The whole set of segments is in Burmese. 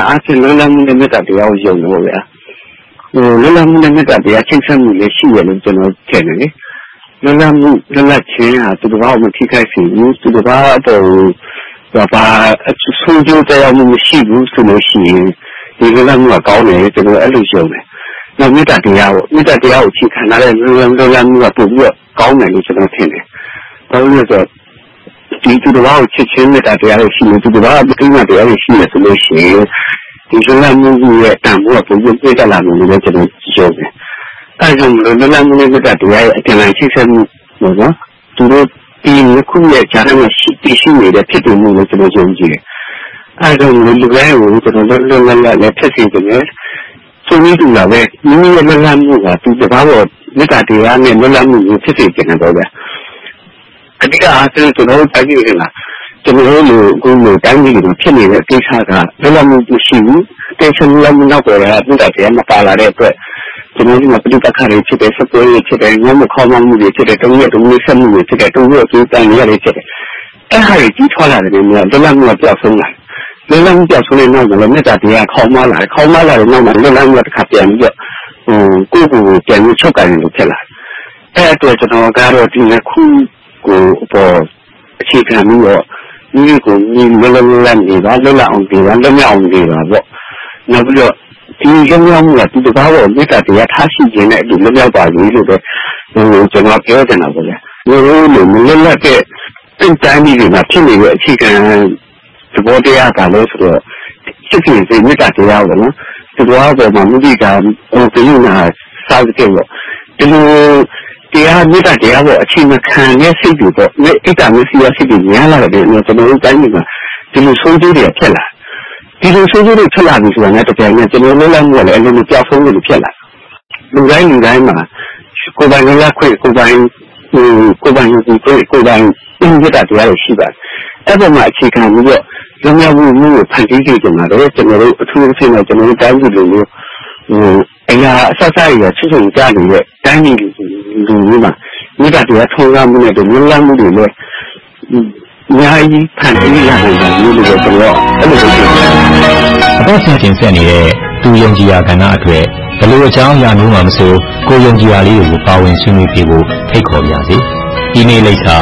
အားဖြင့်လွတ်လပ်မှုနဲ့မေတ္တာတရားကိုယုံလို့ဗျာလွတ်လပ်မှုနဲ့မေတ္တာတရားချင်းဆက်မှုလည်းရှိရလို့ကျွန်တော်ထင်တယ်လေလွတ်လပ်မှုလွတ်လပ်ခြင်းဟာသူတစ်ပါးကိုမထိခိုက်စေဘူးသူတစ်ပါးအပေါ်ဘာဆုံးကျိုးတရားမှုမရှိဘူးဆိုလို့ရှိရင်ဒီလွတ်လပ်မှုကကောင်းတယ်ကျွန်တော်အဲ့လိုယုံတယ်နောက်မေတ္တာတရားကိုချိန်ခံရတဲ့လွတ်လပ်မှုကပို့ပြီးတော့ကောင်းတယ်လို့ကျွန်တော်ထင်တယ်ဘာလို့လဲဆိုတော့ဒီသူတစ်ပါးကိုချစ်ချင်းမေတ္တာတရားကိုရှိနေသူတစ်ပါးကပြိမာတရားကိုရှိနေဆိုလို့ရှိရင်ဒီလွတ်လပ်မှုရဲ့တန်ဖိုးကပုံပြည့်တက်လာလို့လည်းကျွန်တော်ယုံတယ်။အဲကြောင့်လွတ်လပ်မှုနဲ့တရားရဲ့အတင်အချိဆက်မှုပေါ့နော်။သူတို့ဒီခုရဲ့ဂျာနယ်မှာရှိနေတဲ့ဖြစ်တည်မှုကိုကျွန်တော်ယုံကြည်တယ်။အဲကြောင့်လူတိုင်းကိုကျွန်တော်လွတ်လပ်လည်းဖြစ်စေတယ်။ဆိုပြီးတူလာပဲမိမိရဲ့လွတ်လပ်မှုကသူတစ်ပါးပေါ်မေတ္တာတရားနဲ့လွတ်လပ်မှုကိုဖြစ်စေတယ်တော့ဗျာ။အဓိကအားဖြင့်ကျွန်တော်တိုက်ကြည့်နေတာကျွန်တော်တို့ကိုတိုင်းပြည်ကိုဖြစ်နေတဲ့ကိစ္စကလွတ်လပ်မှုရှိဘူးတေချာလွတ်လပ်မှုနောက်ပေါ်ကမေတ္တာတရားမပါလာတဲ့အတွက်ကျွန်တော်တို့ကပဋိပက္ခတွေဖြစ်တဲ့စပွဲတွေဖြစ်တဲ့ငြင်းမခေါ်မှမှုတွေဖြစ်တဲ့တုံးရတုံးလေးဆက်မှုတွေဖြစ်တဲ့တုံးရအကျိုးတန်ရတွေဖြစ်တဲ့အဲ့ဟာတွေကြီးထွားလာတယ်မျိုးလွတ်လပ်မှုကပြောက်ဆုံးလာလွတ်လပ်မှုပြောက်ဆုံးတဲ့နောက်မှာမေတ္တာတရားခေါင်းမလာတဲ့နောက်မှာလွတ်လပ်မှုတစ်ခါပြန်ပြီးတော့ကိုယ့်ကိုယ်ပြန်ပြီးချုပ်ကန်လို့ဖြစ်လာအဲ့အတွက်ကျွန်တော်ကတော့ဒီနှစ်ခုကိုပေါ်အခြေခံပြီးတော့ဒီကိုညီလွတ်လပ်နေပါလွတ်လပ်အောင်နေပါလွတ်မြောက်အောင်နေပါပေါ့နောက်ပြီးတော့ဒီလွတ်မြောက်မှုကဒီတစ်ပါးတော့မေတ္တာတရားထားရှိခြင်းနဲ့အတူလွတ်မြောက်ပါပြီလို့ပဲကျွန်တော်ပြောချင်တာပေါ့ဗျာဒီလိုမလွတ်လပ်တဲ့တိုင်းပြည်တွေမှာဖြစ်နေတဲ့အခြေခံသဘောတရားကလည်းဆိုတော့စစ်စစ်စိမေတ္တာတရားပေါ့နော်ဒီလိုအပေါ်မှာမူတည်တာဘယ်လိုနာစားကြတယ်ပေါ့ဒီလိုတရားမေတ္တာတရားပေါ်အချိန်မခံတဲ့စိတ်တွေပေါ့အိတ်တာမျိုးစီရစိတ်တွေများလာတယ်ကျွန်တော်တို့တိုင်းပြည်မှာဒီလိုဆုံးကျိုးတွေဖြစ်လာဒီလိုဆုံးကျိုးတွေဖြစ်လာပြီဆိုတာနဲ့တကယ်နဲ့ကျွန်တော်လွတ်လပ်မှုကလည်းအလုံးကြောက်ဆုံးလို့ဖြစ်လာလူတိုင်းမှာကိုယ်ပိုင်လွတ်လပ်ခွင့်ကိုယ်ပိုင်ယူပြီးကိုယ်ပိုင်မေတ္တာတရားတွေရှိပါတယ်အဲ့ပေါ်မှာအခြေခံပြီးတော့လွတ်မြောက်မှုကိုဖန်တီးကြကြမှာတော့ကျွန်တော်တို့အထူးသဖြင့်တော့ကျွန်တော်တို့တိုင်းပြည်လိုမျိုးအရာအစစရချွတ်ချွတ်ကြနေတဲ့တိုင်းပြည်လူမျိုးမှာမေတ္တာတရားထုံးကားမှုနဲ့လွတ်လပ်မှုတွေလည်းအများကြီးဖန်တီးရနိုင်တယ်လို့ကျွန်တော်အဲ့လိုပြောချင်တယ်။အခုဆင်ကျင်ဆက်နေတဲ့သူယုံကြည်ရာကဏ္ဍအတွက်ဘယ်လိုအကြောင်းအရာမျိုးမှမဆိုကိုယုံကြည်ရာလေးတွေကိုပါဝင်ဆွေးနွေးပြဖို့ဖိတ်ခေါ်ပါရစေ။ email လိပ်စာ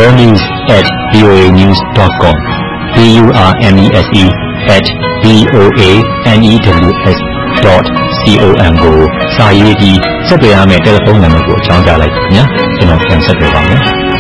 burnews@voanews.com burnews@voanews.com ကိုစာရေးပြီးဆက်သွယ်ရမယ့်တယ်လီဖုန်းနံပါတ်ကိုအကြောင်းကြားလိုက်ပါခင်ဗျာကျွန်တော်ပြန်ဆက်သွယ်ပါမယ်